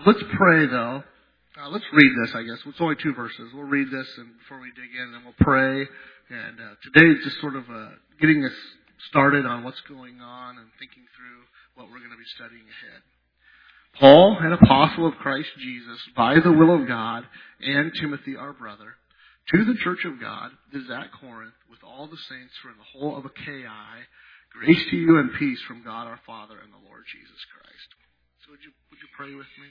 Let's pray, though. Let's read this, I guess. It's only 2 verses. We'll read this and before we dig in, and then we'll pray. And today is just sort of getting us started on what's going on and thinking through what we're going to be studying ahead. Paul, an apostle of Christ Jesus, by the will of God, and Timothy, our brother, to the church of God, is at Corinth, with all the saints who are in the whole of Achaia, grace to you and peace from God our Father and the Lord Jesus Christ. So would you pray with me?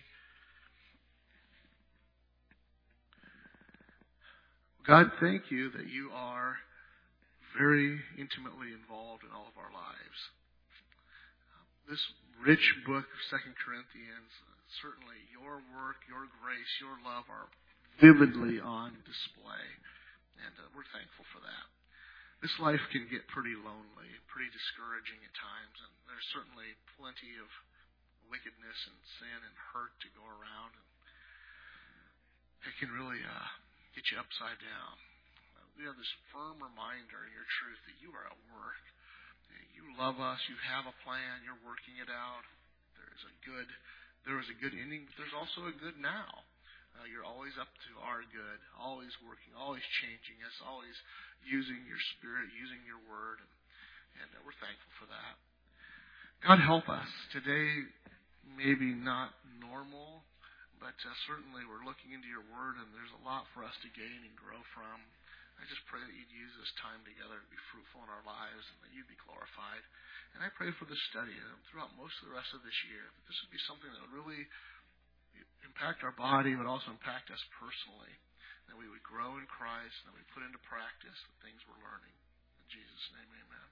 God, thank you that you are very intimately involved in all of our lives. This rich book of 2 Corinthians, certainly your work, your grace, your love are vividly on display. And we're thankful for that. This life can get pretty lonely, pretty discouraging at times, and there's certainly plenty of wickedness and sin and hurt to go around. And it can really get you upside down. We have this firm reminder in your truth that you are at work. You love us. You have a plan. You're working it out. There is a good ending, but there's also a good now. You're always up to our good, always working, always changing us, always using your Spirit, using your Word, and we're thankful for that. God, help us. Today, maybe not normal, but certainly we're looking into your Word, and there's a lot for us to gain and grow from. I just pray that you'd use this time together to be fruitful in our lives and that you'd be glorified. And I pray for this study throughout most of the rest of this year, that this would be something that would really impact our body, but also impact us personally. That we would grow in Christ, and that we put into practice the things we're learning. In Jesus' name, amen.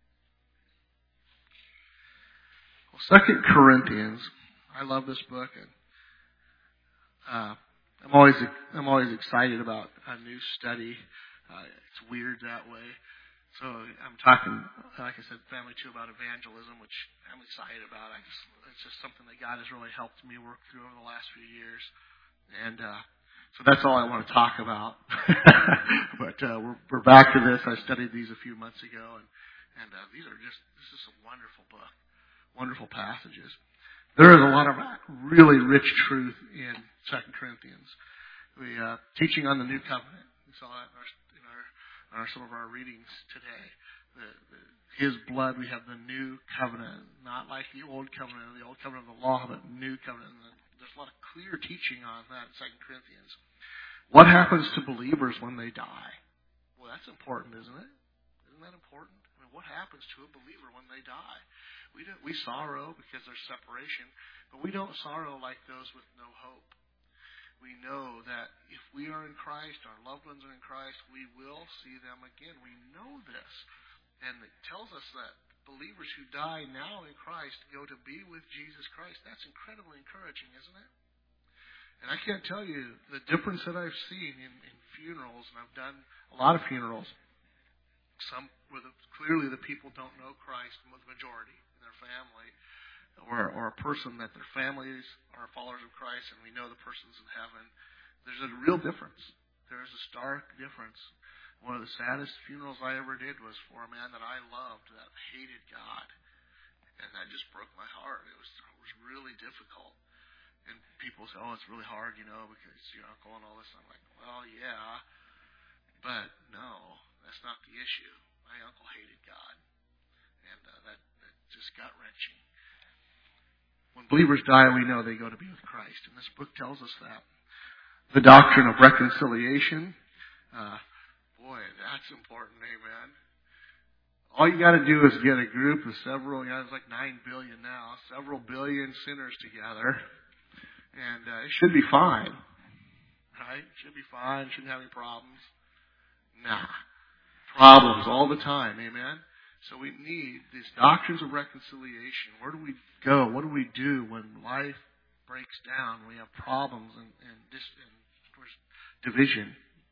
Well, 2 Corinthians, I love this book, and I'm always excited about a new study. It's weird that way. So I'm talking, like I said, family too, about evangelism, which I'm excited about. It's just something that God has really helped me work through over the last few years. And so that's all I want to talk about. But we're back to this. I studied these a few months ago, and this is a wonderful book, wonderful passages. There is a lot of really rich truth in 2 Corinthians. We teaching on the new covenant. We saw that in some of our readings today. His blood, we have the new covenant, not like the old covenant of the law, but new covenant. And there's a lot of clear teaching on that in 2 Corinthians. What happens to believers when they die? Well, that's important, isn't it? Isn't that important? I mean, what happens to a believer when they die? We sorrow because there's separation, but we don't sorrow like those with no hope. We know that if we are in Christ, our loved ones are in Christ, we will see them again. We know this. And it tells us that believers who die now in Christ go to be with Jesus Christ. That's incredibly encouraging, isn't it? And I can't tell you the difference that I've seen in funerals, and I've done a lot of funerals. Some where clearly the people don't know Christ, the majority in their family. Or a person that their families are followers of Christ and we know the person's in heaven. There's a real difference. There's a stark difference. One of the saddest funerals I ever did was for a man that I loved that hated God. And that just broke my heart. It was really difficult. And people say, oh, it's really hard, because it's your uncle and all this. I'm like, well, yeah. But no, that's not the issue. My uncle hated God. And that just gut-wrenching. When believers die, we know they go to be with Christ. And this book tells us that. The doctrine of reconciliation. Boy, that's important, amen. All you got to do is get a group of several, it's like 9 billion now, several billion sinners together. And it should be fine. Right? It should be fine. Shouldn't have any problems. Nah. Problems all the time, amen. So we need these doctrines of reconciliation. Where do we go? What do we do when life breaks down? We have problems and division.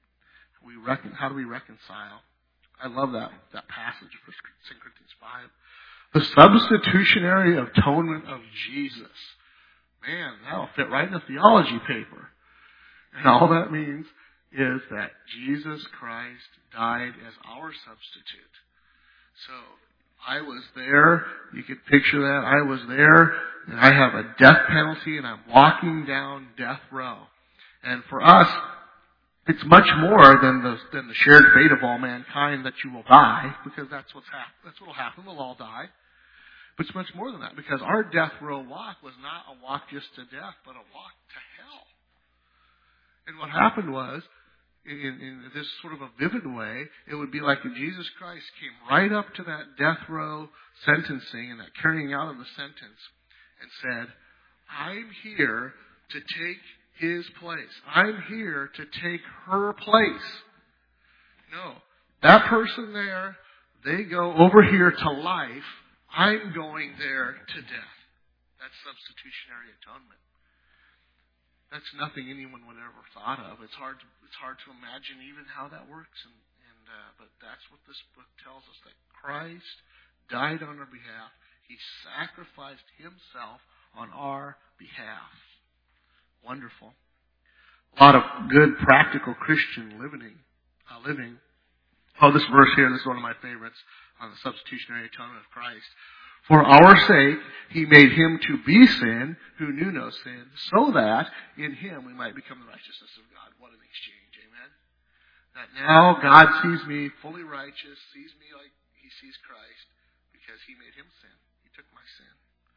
How do we reconcile? I love that passage of 2 Corinthians 5. The substitutionary atonement of Jesus. Man, that'll fit right in the theology paper. And all that means is that Jesus Christ died as our substitute. So I was there. You could picture that. I was there, and I have a death penalty, and I'm walking down death row. And for us, it's much more than the shared fate of all mankind that you will die, because that's what will happen. We'll all die. But it's much more than that, because our death row walk was not a walk just to death, but a walk to hell. And what happened was, in this sort of a vivid way, it would be like if Jesus Christ came right up to that death row sentencing and that carrying out of the sentence and said, I'm here to take his place. I'm here to take her place. No. That person there, they go over here to life. I'm going there to death. That's substitutionary atonement. That's nothing anyone would ever thought of. It's hard to imagine even how that works. But that's what this book tells us, that Christ died on our behalf. He sacrificed himself on our behalf. Wonderful. A lot of good, practical Christian living. Oh, this verse here, this is one of my favorites on the substitutionary atonement of Christ. For our sake, he made him to be sin who knew no sin, so that in him we might become the righteousness of God. What an exchange, amen? That now God sees me fully righteous, sees me like he sees Christ, because he made him sin. He took my sin.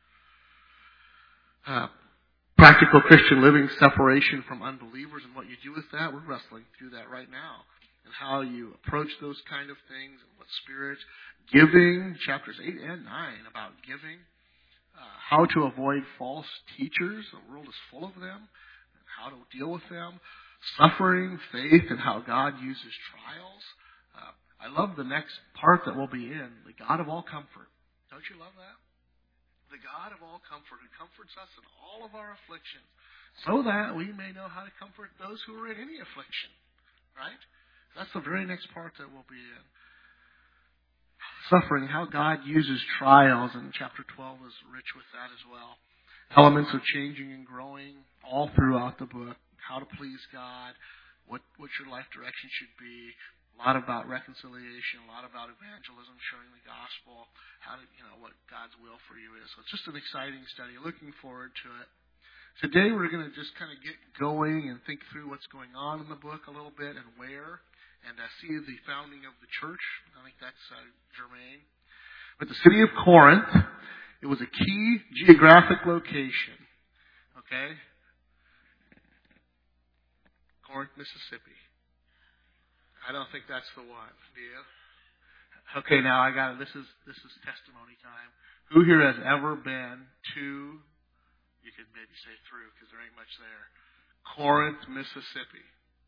Practical Christian living, separation from unbelievers, and what you do with that, we're wrestling through that right now. And how you approach those kind of things, and what spirit. Giving, chapters 8 and 9 about giving. How to avoid false teachers. The world is full of them. And how to deal with them. Suffering, faith, and how God uses trials. I love the next part that we'll be in. The God of all comfort. Don't you love that? The God of all comfort, who comforts us in all of our afflictions, so that we may know how to comfort those who are in any affliction. Right? That's the very next part that we'll be in. Suffering, how God uses trials, and chapter 12 is rich with that as well. Elements of changing and growing all throughout the book. How to please God, what your life direction should be. A lot about reconciliation, a lot about evangelism, sharing the gospel, how to, what God's will for you is. So it's just an exciting study. Looking forward to it. Today we're going to just kind of get going and think through what's going on in the book a little bit and where. And see the founding of the church. I think that's germane. But the city of Corinth, it was a key geographic location. Okay? Corinth, Mississippi. I don't think that's the one. Do you? Okay, now I got it. This is testimony time. Who here has ever been to, you could maybe say through because there ain't much there, Corinth, Mississippi?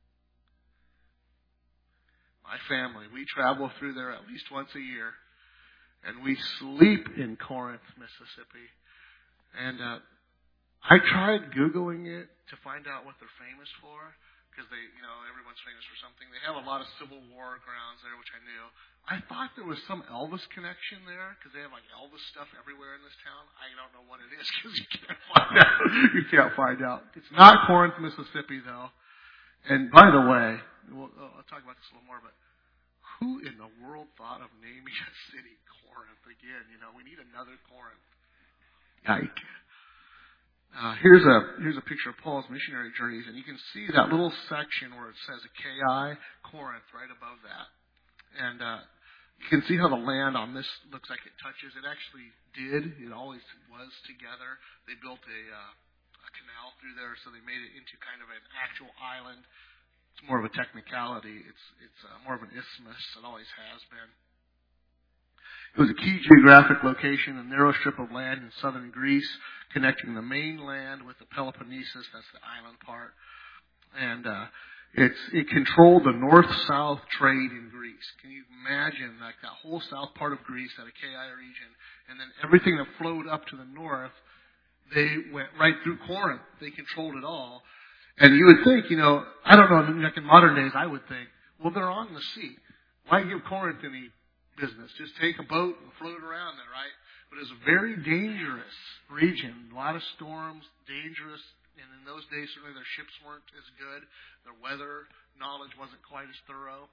My family, we travel through there at least once a year, and we sleep in Corinth, Mississippi. And I tried Googling it to find out what they're famous for, because everyone's famous for something. They have a lot of Civil War grounds there, which I knew. I thought there was some Elvis connection there, because they have like Elvis stuff everywhere in this town. I don't know what it is, because you can't find out. You can't find out. It's not Corinth, Mississippi, though. And by the way, I'll talk about this a little more, but who in the world thought of naming a city Corinth again? We need another Corinth. Yike. Here's a picture of Paul's missionary journeys, and you can see that little section where it says Achaia, Corinth, right above that. And you can see how the land on this looks like it touches. It actually did. It always was together. They built a canal through there, so they made it into kind of an actual island. It's more of a technicality. It's more of an isthmus. It always has been. It was a key geographic location, a narrow strip of land in southern Greece, connecting the mainland with the Peloponnesus. That's the island part. And it controlled the north-south trade in Greece. Can you imagine like that whole south part of Greece, that Achaia region, and then everything that flowed up to the north, they went right through Corinth. They controlled it all. And you would think, I don't know, like in modern days, I would think, well, they're on the sea. Why give Corinth any business? Just take a boat and float around there, right? But it's a very dangerous region. A lot of storms, dangerous. And in those days, certainly their ships weren't as good. Their weather knowledge wasn't quite as thorough.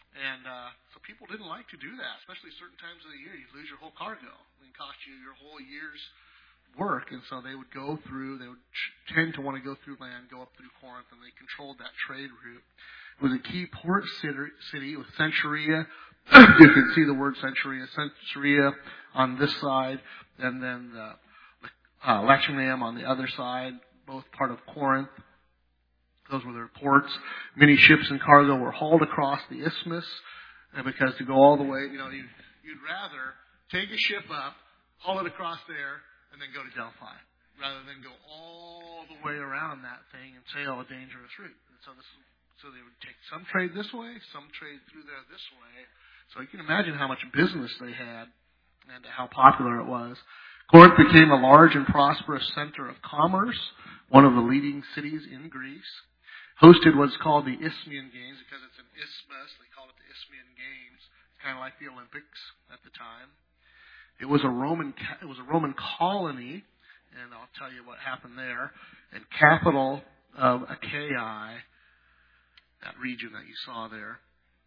And so people didn't like to do that, especially certain times of the year. You'd lose your whole cargo. It cost you your whole year's work. And so they would go through, they would tend to want to go through land, go up through Corinth, and they controlled that trade route. It was a key port city with Centuria. You can see the word Centuria on this side, and then the Lacedemon on the other side, both part of Corinth. Those were their ports. Many ships and cargo were hauled across the isthmus, and because to go all the way, you'd rather take a ship up, haul it across there, and then go to Delphi, rather than go all the way around that thing and sail a dangerous route. And so they would take some trade this way, some trade through there this way. So you can imagine how much business they had and how popular it was. Corinth became a large and prosperous center of commerce, one of the leading cities in Greece. Hosted what's called the Isthmian Games because it's an isthmus. They call it the Isthmian Games. It's kind of like the Olympics at the time. It was a Roman colony, and I'll tell you what happened there. And capital of Achaia, that region that you saw there.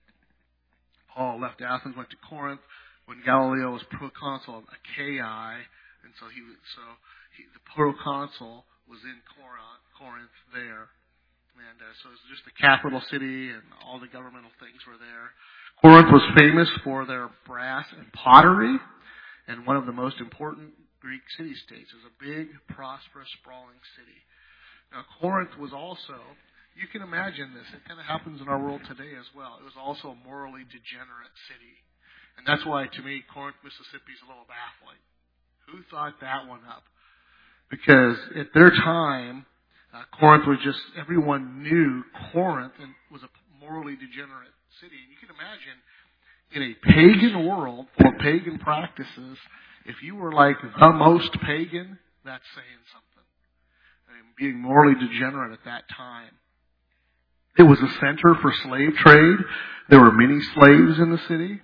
Paul left Athens, went to Corinth when Galileo was proconsul of Achaia, and so the proconsul was in Corinth there. And so it was just the capital city, and all the governmental things were there. Corinth was famous for their brass and pottery, and one of the most important Greek city-states. It was a big, prosperous, sprawling city. Now, Corinth was also, you can imagine this, it kind of happens in our world today as well. It was also a morally degenerate city. And that's why, to me, Corinth, Mississippi is a little baffling. Who thought that one up? Because at their time, Corinth was just, everyone knew Corinth and was a morally degenerate city. And you can imagine, in a pagan world full of pagan practices, if you were like the most pagan, that's saying something. I mean, being morally degenerate at that time. It was a center for slave trade. There were many slaves in the city.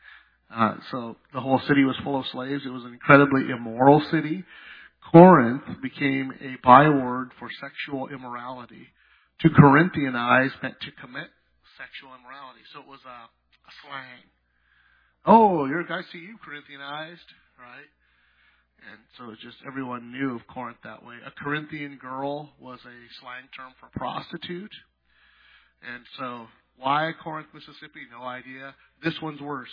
So the whole city was full of slaves. It was an incredibly immoral city. Corinth became a byword for sexual immorality. To Corinthianize meant to commit sexual immorality. So it was a slang. Oh, I see you Corinthianized, right? And so it's just everyone knew of Corinth that way. A Corinthian girl was a slang term for prostitute. And so why Corinth, Mississippi? No idea. This one's worse.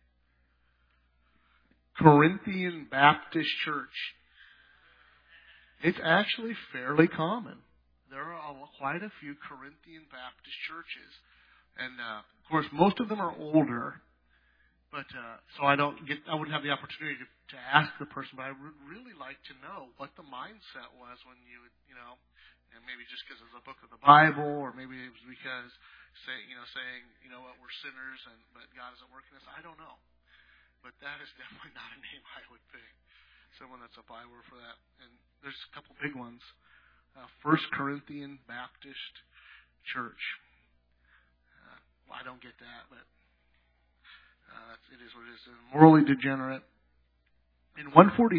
Corinthian Baptist Church. It's actually fairly common. There are quite a few Corinthian Baptist churches. And, of course, most of them are older. But so I wouldn't have the opportunity to ask the person, but I would really like to know what the mindset was when you would, and maybe just because it's a book of the Bible, or maybe it was because saying, we're sinners, but God isn't working us. I don't know. But that is definitely not a name I would pick. Someone that's a byword for that. And there's a couple big ones. First Corinthian Baptist Church. I don't get that, but it is what it is. Morally degenerate. In 146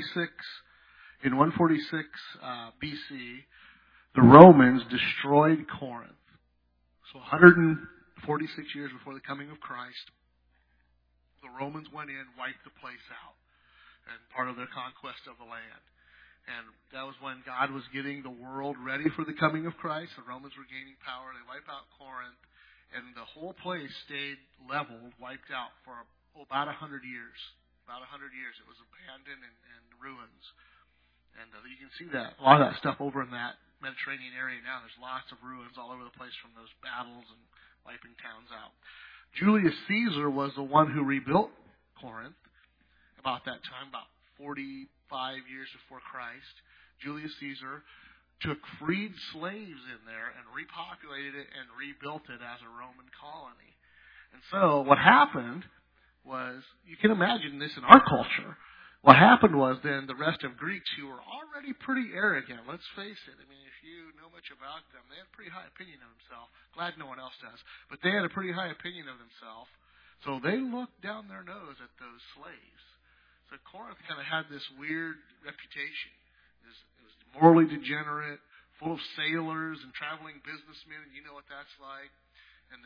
BC, the Romans destroyed Corinth. So 146 years before the coming of Christ, the Romans went in, wiped the place out, and part of their conquest of the land. And that was when God was getting the world ready for the coming of Christ. The Romans were gaining power. They wiped out Corinth, and the whole place stayed leveled, wiped out for about 100 years. About 100 years. It was abandoned and ruins. And you can see that, a lot of that stuff over in that Mediterranean area now. There's lots of ruins all over the place from those battles and wiping towns out. Julius Caesar was the one who rebuilt Corinth about that time, about 45 years before Christ. Julius Caesar took freed slaves in there and repopulated it and rebuilt it as a Roman colony. And so what happened was, you can imagine this in our culture. What happened was then the rest of Greeks who were already pretty arrogant, let's face it. I mean, if you know much about them, they had a pretty high opinion of themselves. Glad no one else does. But they had a pretty high opinion of themselves. So they looked down their nose at those slaves. So Corinth kind of had this weird reputation. It was morally degenerate, full of sailors and traveling businessmen, and you know what that's like. And then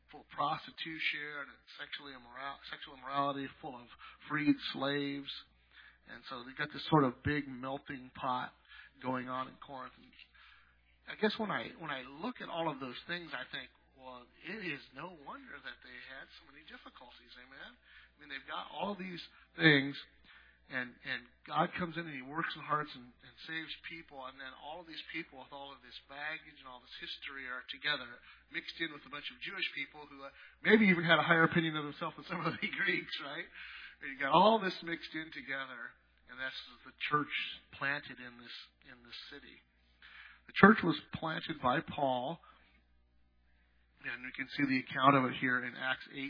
full of prostitution and sexual immorality, full of freed slaves. And so they got this sort of big melting pot going on in Corinth. And I guess when I look at all of those things, I think, well, it is no wonder that they had so many difficulties. Amen? I mean, they've got all these things, and God comes in and He works in hearts and saves people, and then all of these people with all of this baggage and all this history are together, mixed in with a bunch of Jewish people who maybe even had a higher opinion of themselves than some of the Greeks, right? And you got all this mixed in together, and that's the church planted in this city. The church was planted by Paul, and we can see the account of it here in Acts 18.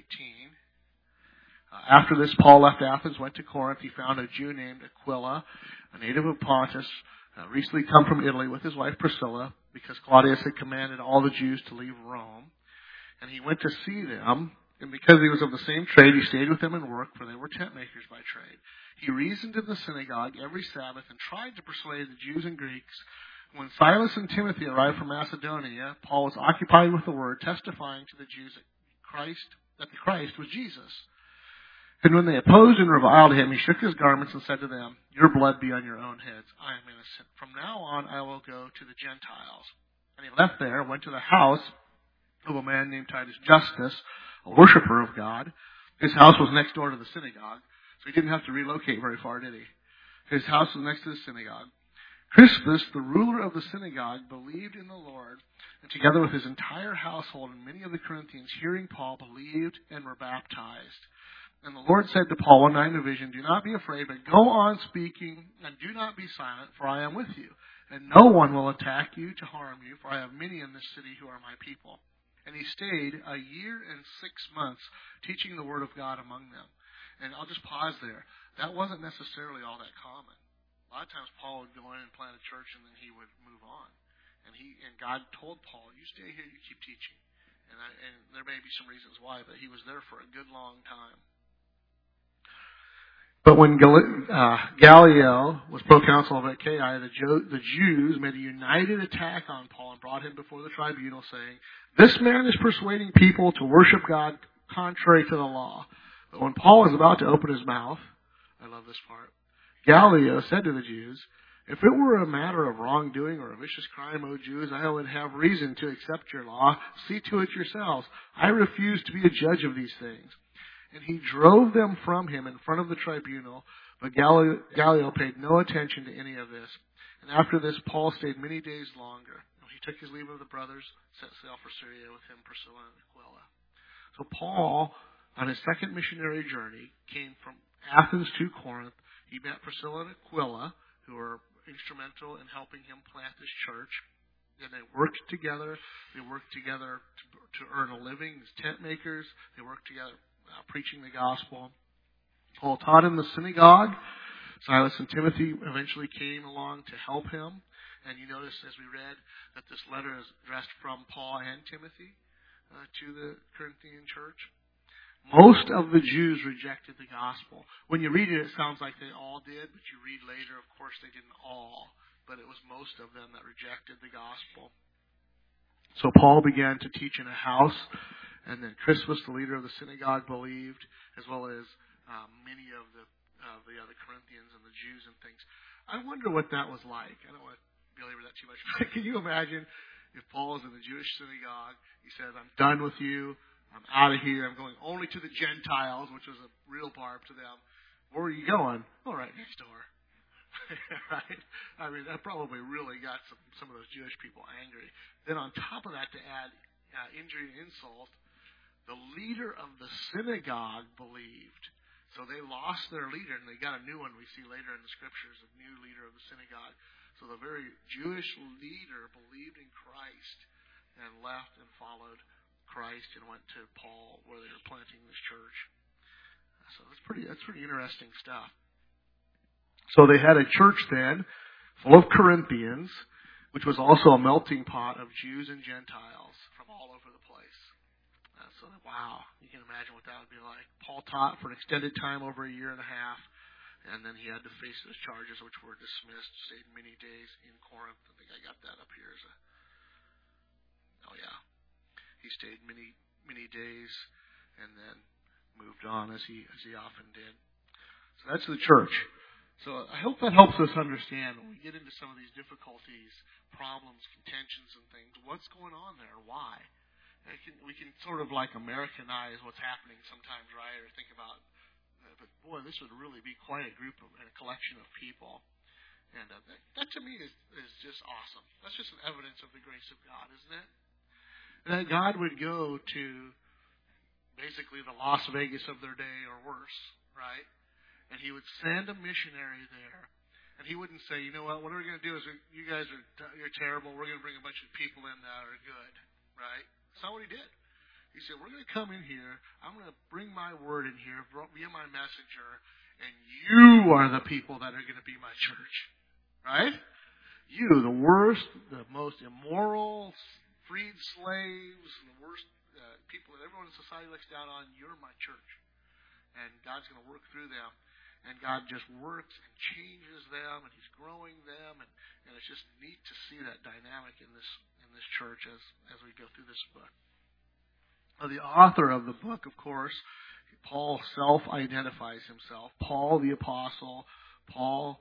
After this, Paul left Athens, went to Corinth. He found a Jew named Aquila, a native of Pontus, recently come from Italy with his wife Priscilla, because Claudius had commanded all the Jews to leave Rome. And he went to see them, and because he was of the same trade, he stayed with them and worked, for they were tent makers by trade. He reasoned in the synagogue every Sabbath and tried to persuade the Jews and Greeks. When Silas and Timothy arrived from Macedonia, Paul was occupied with the word, testifying to the Jews that the Christ was Jesus. And when they opposed and reviled him, he shook his garments and said to them, "Your blood be on your own heads. I am innocent. From now on I will go to the Gentiles." And he left there, went to the house of a man named Titus Justus, a worshiper of God. His house was next door to the synagogue, so he didn't have to relocate very far, did he? His house was next to the synagogue. Crispus, the ruler of the synagogue, believed in the Lord, and together with his entire household and many of the Corinthians, hearing Paul, believed and were baptized. And the Lord said to Paul one night in a vision, "Do not be afraid, but go on speaking, and do not be silent, for I am with you. And no one will attack you to harm you, for I have many in this city who are my people." And he stayed 1 year and 6 months teaching the word of God among them. And I'll just pause there. That wasn't necessarily all that common. A lot of times Paul would go in and plant a church, and then he would move on. And God told Paul, "You stay here, you keep teaching." And there may be some reasons why, but he was there for a good long time. But when Gallio was proconsul of Achaia, the Jews made a united attack on Paul and brought him before the tribunal, saying, "This man is persuading people to worship God contrary to the law." But when Paul was about to open his mouth, I love this part, Gallio said to the Jews, "If it were a matter of wrongdoing or a vicious crime, O Jews, I would have reason to accept your law. See to it yourselves. I refuse to be a judge of these things." And he drove them from him in front of the tribunal, but Gallio paid no attention to any of this. And after this, Paul stayed many days longer. And he took his leave of the brothers, set sail for Syria with him, Priscilla and Aquila. So Paul, on his second missionary journey, came from Athens to Corinth. He met Priscilla and Aquila, who were instrumental in helping him plant this church. And they worked together. They worked together to earn a living as tent makers. They worked together preaching the gospel. Paul taught in the synagogue. Silas and Timothy eventually came along to help him. And you notice as we read that this letter is addressed from Paul and Timothy to the Corinthian church. Most of the Jews rejected the gospel. When you read it, it sounds like they all did, but you read later, of course, they didn't all. But it was most of them that rejected the gospel. So Paul began to teach in a house. And then Crispus, the leader of the synagogue, believed, as well as many of the other Corinthians and the Jews and things. I wonder what that was like. I don't want to belabor that too much, but can you imagine if Paul is in the Jewish synagogue, he says, "I'm done with you, I'm out of here, I'm going only to the Gentiles," which was a real barb to them. "Where are you going?" "Oh, right next door." Right? I mean, that probably really got some of those Jewish people angry. Then on top of that, to add injury and insult, the leader of the synagogue believed. So they lost their leader, and they got a new one we see later in the scriptures, a new leader of the synagogue. So the very Jewish leader believed in Christ and left and followed Christ and went to Paul where they were planting this church. So that's pretty interesting stuff. So they had a church then full of Corinthians, which was also a melting pot of Jews and Gentiles from all over the place. So, wow, you can imagine what that would be like. Paul taught for an extended time, over 1.5 years, and then he had to face those charges, which were dismissed, stayed many days in Corinth. I think I got that up here. He stayed many many days and then moved on as he often did. So that's the church. So I hope that helps us understand when we get into some of these difficulties, problems, contentions, and things, what's going on there, why. We can sort of like Americanize what's happening sometimes, right? Or think about, but boy, this would really be quite a group of, a collection of people. And that to me is just awesome. That's just an evidence of the grace of God, isn't it? And that God would go to basically the Las Vegas of their day or worse, right? And He would send a missionary there. And He wouldn't say, you know what we're going to do is you're terrible. We're going to bring a bunch of people in that are good, right? That's not what He did. He said, we're going to come in here. I'm going to bring my word in here, be my messenger, and you are the people that are going to be my church. Right? You, the worst, the most immoral, freed slaves, the worst people that everyone in society looks down on, you're my church. And God's going to work through them. And God just works and changes them, and He's growing them, and it's just neat to see that dynamic in this church as we go through this book. Now, the author of the book, of course, Paul self-identifies himself. Paul the apostle, Paul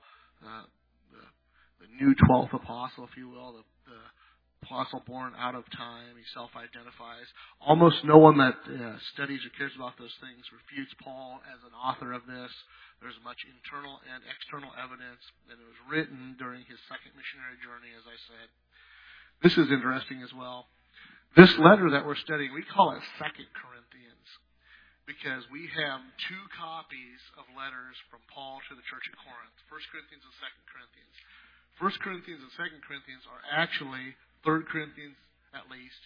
the new 12th apostle, if you will, the apostle born out of time. He self-identifies. Almost no one that studies or cares about those things refutes Paul as an author of this. There's much internal and external evidence that it was written during his second missionary journey, as I said. This is interesting as well. This letter that we're studying, we call it 2 Corinthians because we have two copies of letters from Paul to the church at Corinth, 1 Corinthians and 2 Corinthians. 1 Corinthians and 2 Corinthians are actually 3 Corinthians at least,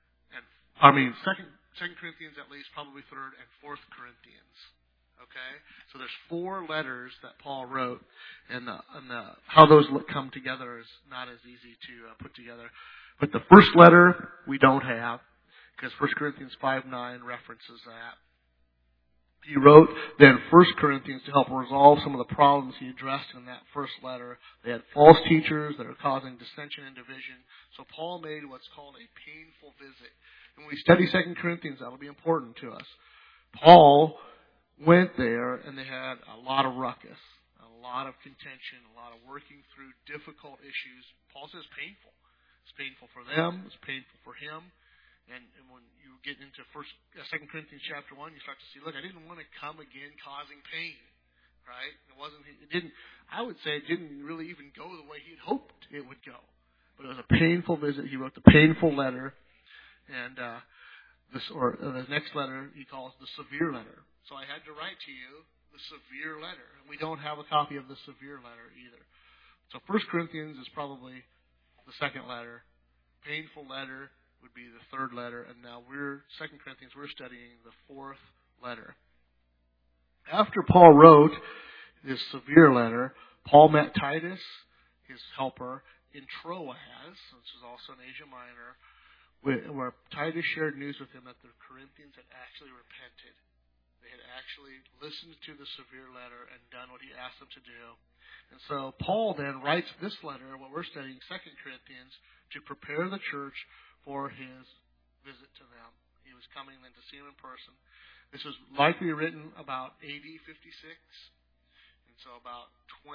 2 Corinthians at least, probably 3rd and 4th Corinthians. Okay? So there's 4 letters that Paul wrote, and how those come together is not as easy to put together. But the first letter we don't have, because 1 Corinthians 5:9 references that. He wrote then 1 Corinthians to help resolve some of the problems he addressed in that first letter. They had false teachers that are causing dissension and division. So Paul made what's called a painful visit. And when we study 2 Corinthians, that'll be important to us. Paul went there and they had a lot of ruckus, a lot of contention, a lot of working through difficult issues. Paul says painful. It's painful for them. It's painful for him. And when you get into 2 Corinthians chapter 1, you start to see, look, I didn't want to come again causing pain. Right? I would say it didn't really even go the way he had hoped it would go. But it was a painful visit. He wrote the painful letter. And the next letter he calls the severe letter. So I had to write to you the severe letter. And we don't have a copy of the severe letter either. So 1 Corinthians is probably the second letter. Painful letter would be the third letter. And now 2 Corinthians, we're studying the 4th letter. After Paul wrote this severe letter, Paul met Titus, his helper, in Troas, which is also in Asia Minor, where Titus shared news with him that the Corinthians had actually repented. They had actually listened to the severe letter and done what he asked them to do. And so Paul then writes this letter, what we're studying, 2 Corinthians, to prepare the church for his visit to them. He was coming then to see them in person. This was likely written about AD 56. And so about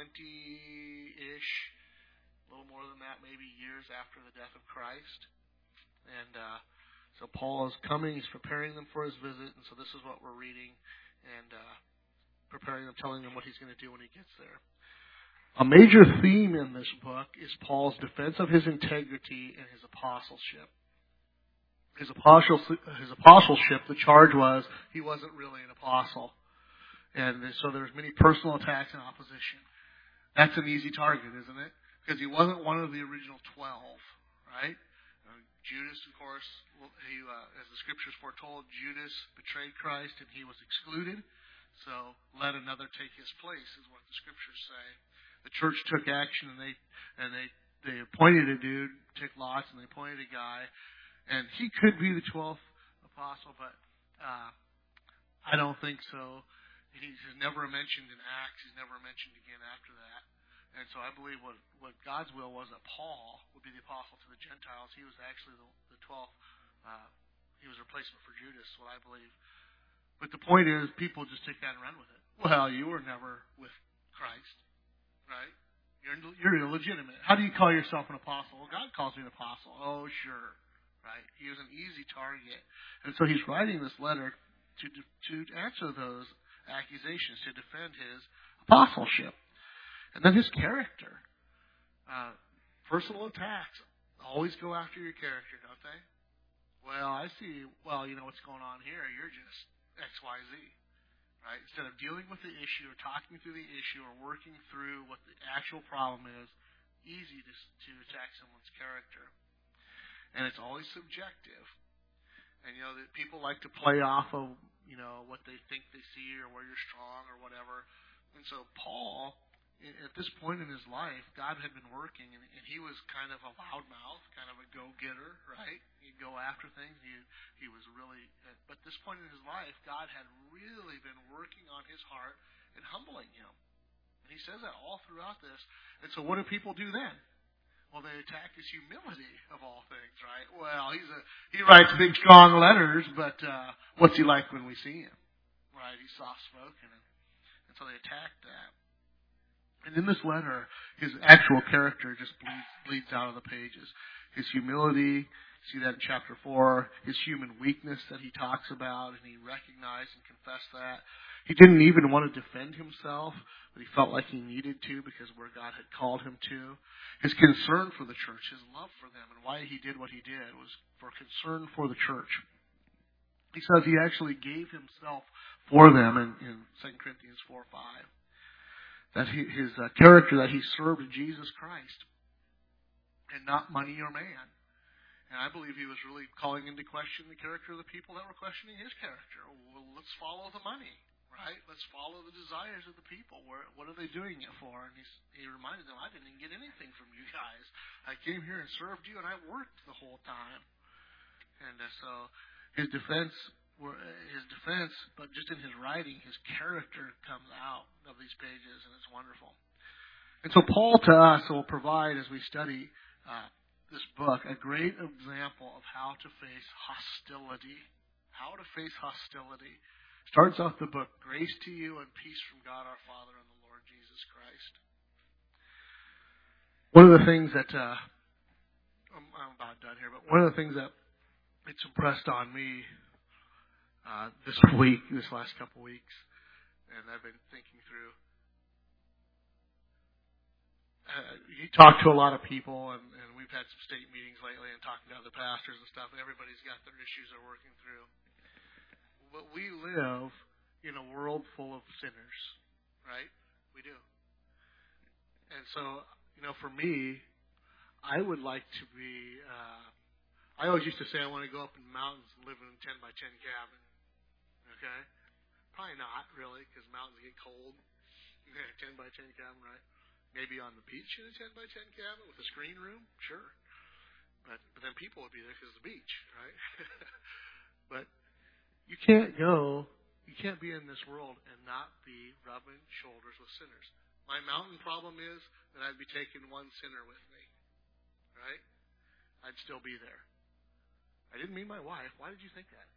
20-ish, a little more than that, maybe years after the death of Christ. And so Paul is coming, he's preparing them for his visit, and so this is what we're reading and preparing them, telling them what he's going to do when he gets there. A major theme in this book is Paul's defense of his integrity and his apostleship. His apostleship, the charge was he wasn't really an apostle. And so there's many personal attacks and opposition. That's an easy target, isn't it? Because he wasn't one of the original 12, right? Judas, of course, as the Scriptures foretold, Judas betrayed Christ and he was excluded. So let another take his place is what the Scriptures say. The church took action and they appointed a dude, took lots, and they appointed a guy. And he could be the 12th apostle, but I don't think so. He's never mentioned in Acts. He's never mentioned again after that. And so I believe what God's will was that Paul would be the apostle to the Gentiles. He was actually the 12th He was a replacement for Judas, what I believe. But the point is, people just take that and run with it. Well, you were never with Christ, right? You're illegitimate. How do you call yourself an apostle? Well, God calls me an apostle. Oh, sure, right? He was an easy target. And so he's writing this letter to answer those accusations, to defend his apostleship. And then his character. Personal attacks always go after your character, don't they? Well, I see, you know what's going on here. You're just XYZ, right? Instead of dealing with the issue or talking through the issue or working through what the actual problem is, easy to attack someone's character. And it's always subjective. And, you know, that people like to play off of, you know, what they think they see or where you're strong or whatever. And so Paul, at this point in his life, God had been working, and he was kind of a loudmouth, kind of a go-getter, right? He'd go after things. He was really, but at this point in his life, God had really been working on his heart and humbling him. And he says that all throughout this. And so what do people do then? Well, they attack his humility, of all things, right? Well, he writes big, strong letters, but what's he like when we see him? Right? He's soft-spoken, and so they attack that. And in this letter, his actual character just bleeds out of the pages. His humility, see that in chapter 4, his human weakness that he talks about, and he recognized and confessed that. He didn't even want to defend himself, but he felt like he needed to because where God had called him to. His concern for the church, his love for them, and why he did what he did was for concern for the church. He says he actually gave himself for them in 2 Corinthians 4:5. That his character, that he served Jesus Christ and not money or man. And I believe he was really calling into question the character of the people that were questioning his character. Well, let's follow the money, right? Let's follow the desires of the people. What are they doing it for? And he reminded them, I didn't even get anything from you guys. I came here and served you, and I worked the whole time. And so his defense, but just in his writing, his character comes out of these pages, and it's wonderful. And so Paul to us will provide, as we study this book, a great example of how to face hostility. How to face hostility. Starts off the book, grace to you and peace from God our Father and the Lord Jesus Christ. One of the things that, I'm about done here, but one of the things that it's impressed on me this last couple weeks, and I've been thinking through. You talk to a lot of people, and we've had some state meetings lately and talking to other pastors and stuff, and everybody's got their issues they're working through. But we live in a world full of sinners, right? We do. And so, you know, for me, I would like to be, I always used to say I want to go up in the mountains and live in a 10 by 10 cabin. Okay? Probably not, really, because mountains get cold. 10 by 10 cabin, right? Maybe on the beach in a 10 by 10 cabin with a screen room? Sure. But then people would be there because of the beach, right? But you can't be in this world and not be rubbing shoulders with sinners. My mountain problem is that I'd be taking one sinner with me, right? I'd still be there. I didn't mean my wife. Why did you think that?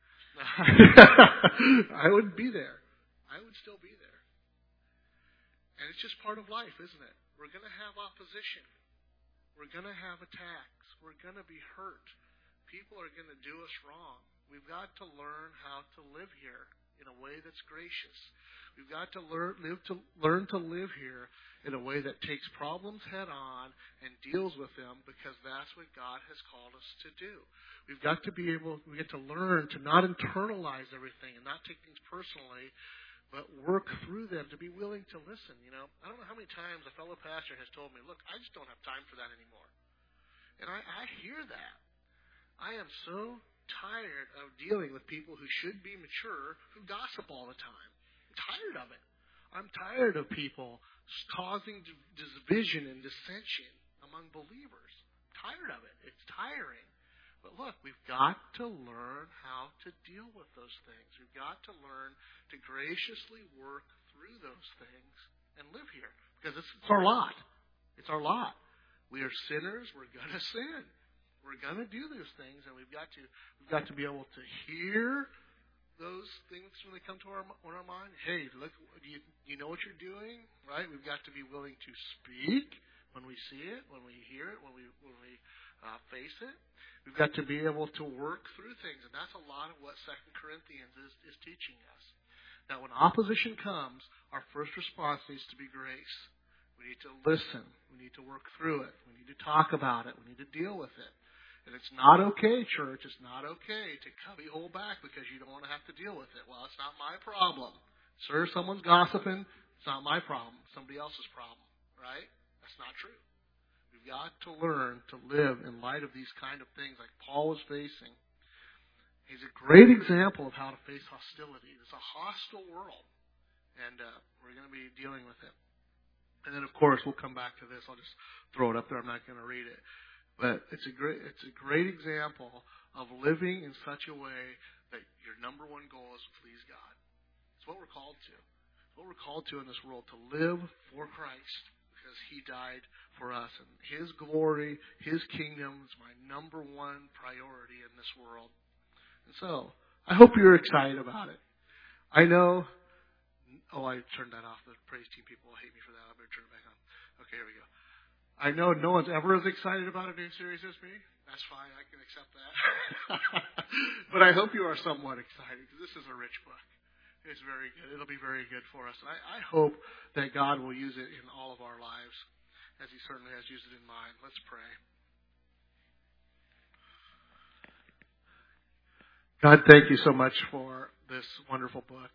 I wouldn't be there. I would still be there. And it's just part of life, isn't it? We're going to have opposition. We're going to have attacks. We're going to be hurt. People are going to do us wrong. We've got to learn how to live here in a way that's gracious. We've got to learn to live here in a way that takes problems head on and deals with them, because that's what God has called us to do. We get to learn to not internalize everything and not take things personally, but work through them, to be willing to listen. You know, I don't know how many times a fellow pastor has told me, look, I just don't have time for that anymore. And I hear that. I am so tired of dealing with people who should be mature who gossip all the time. I'm tired of it. I'm tired of people causing division and dissension among believers. I'm tired of it. It's tiring. But look, we've got to learn how to deal with those things. We've got to learn to graciously work through those things and live here. Because it's our lot. It's our lot. We are sinners. We're going to sin. We're going to do those things, and we've got to be able to hear those things when they come to our mind. Hey, look, do you know what you're doing? Right? We've got to be willing to speak when we see it, when we hear it, when we face it. We've got to be able to work through things, and that's a lot of what 2 Corinthians is teaching us. That when opposition comes, our first response needs to be grace. We need to listen. We need to work through it. We need to talk about it. We need to deal with it. And it's not okay, church. It's not okay to hold back because you don't want to have to deal with it. Well, it's not my problem. Sir, someone's gossiping. It's not my problem. Somebody else's problem. Right? That's not true. We've got to learn to live in light of these kind of things like Paul was facing. He's a great example of how to face hostility. It's a hostile world. And we're going to be dealing with it. And then, of course, we'll come back to this. I'll just throw it up there. I'm not going to read it. But it's a great example of living in such a way that your number one goal is to please God. It's what we're called to. It's what we're called to in this world, to live for Christ because He died for us. And His glory, His kingdom is my number one priority in this world. And so, I hope you're excited about it. I know... Oh, I turned that off. The praise team people will hate me for that. I better turn it back on. Okay, here we go. I know no one's ever as excited about a new series as me. That's fine. I can accept that. But I hope you are somewhat excited because this is a rich book. It's very good. It'll be very good for us. And I hope that God will use it in all of our lives as He certainly has used it in mine. Let's pray. God, thank you so much for this wonderful book.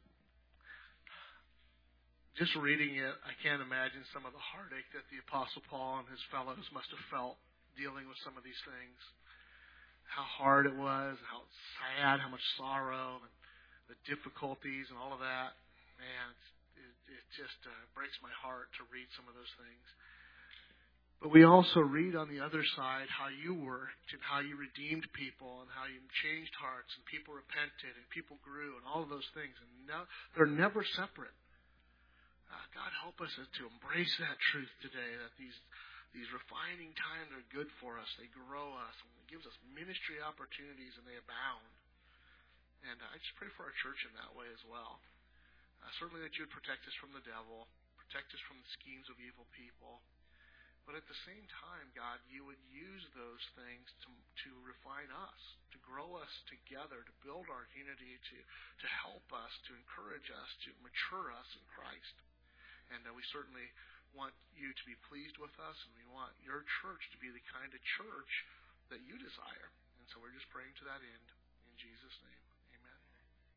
Just reading it, I can't imagine some of the heartache that the Apostle Paul and his fellows must have felt dealing with some of these things. How hard it was, how sad, how much sorrow, and the difficulties and all of that. Man, it just breaks my heart to read some of those things. But we also read on the other side how you worked and how you redeemed people and how you changed hearts and people repented and people grew and all of those things. And now they're never separate. God, help us to embrace that truth today, that these refining times are good for us. They grow us. And it gives us ministry opportunities, and they abound. And I just pray for our church in that way as well. Certainly that you would protect us from the devil, protect us from the schemes of evil people. But at the same time, God, you would use those things to refine us, to grow us together, to build our unity, to help us, to encourage us, to mature us in Christ. And we certainly want you to be pleased with us, and we want your church to be the kind of church that you desire. And so we're just praying to that end. In Jesus' name.